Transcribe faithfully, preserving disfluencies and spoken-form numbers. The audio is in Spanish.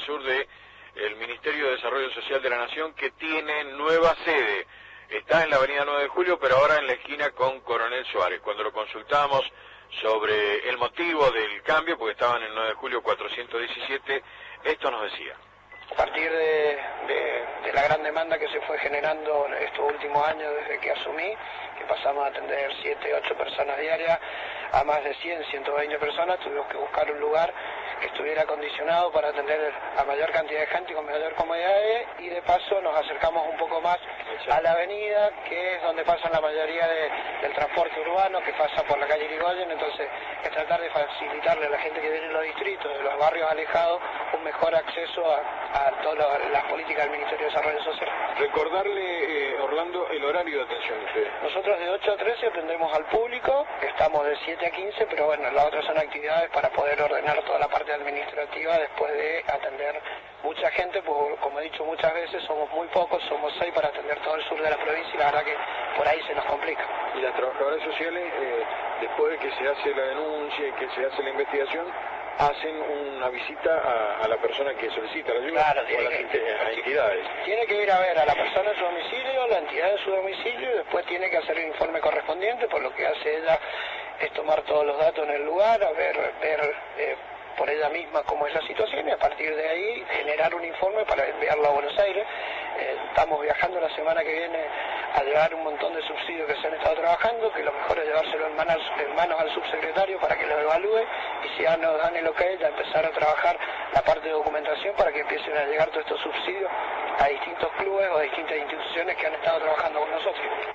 sur de el Ministerio de Desarrollo Social de la Nación, que tiene nueva sede. Está en la avenida nueve de julio, pero ahora en la esquina con Coronel Suárez. Cuando lo consultábamos sobre el motivo del cambio, porque estaban en nueve de julio cuatrocientos diecisiete, esto nos decía. A partir de, de, de la gran demanda que se fue generando estos últimos años desde que asumí, que pasamos a atender siete, ocho personas diarias a más de cien, ciento veinte personas, tuvimos que buscar un lugar que estuviera acondicionado para atender a mayor cantidad de gente con mayor comodidades, y de paso nos acercamos un poco más a la avenida, que es donde pasan la mayoría de, del transporte urbano, que pasa por la calle Irigoyen. Entonces es tratar de facilitarle a la gente que viene en los distritos, de los barrios alejados, un mejor acceso a, a todas las políticas del Ministerio de Desarrollo Social. Recordarle, eh, Orlando, el horario de atención de ustedes. Nosotros de ocho a trece atendemos al público, estamos de siete a quince, pero bueno, las otras son actividades para poder ordenar toda la parte administrativa después de atender mucha gente, pues como he dicho muchas veces, somos muy pocos, somos seis para atender todo el sur de la provincia, y la verdad que por ahí se nos complica. Y las trabajadoras sociales, eh, después de que se hace la denuncia y que se hace la investigación, hacen una visita a, a la persona que solicita la ayuda, claro, o tiene a las que, a entidades. Tiene que ir a ver a la persona en su domicilio, la entidad en su domicilio, y después tiene que hacer el informe correspondiente. Por lo que hace ella es tomar todos los datos en el lugar, a ver, ver eh, por ella misma cómo es la situación, y a partir de ahí generar un informe para enviarlo a Buenos Aires. Eh, estamos viajando la semana que viene a llevar un montón de subsidios que se han estado trabajando, que lo mejor es llevárselo en manos, en manos al subsecretario para que lo evalúe, y si ya nos dan el ok, ya empezar a trabajar la parte de documentación para que empiecen a llegar todos estos subsidios a distintos clubes o a distintas instituciones que han estado trabajando con nosotros.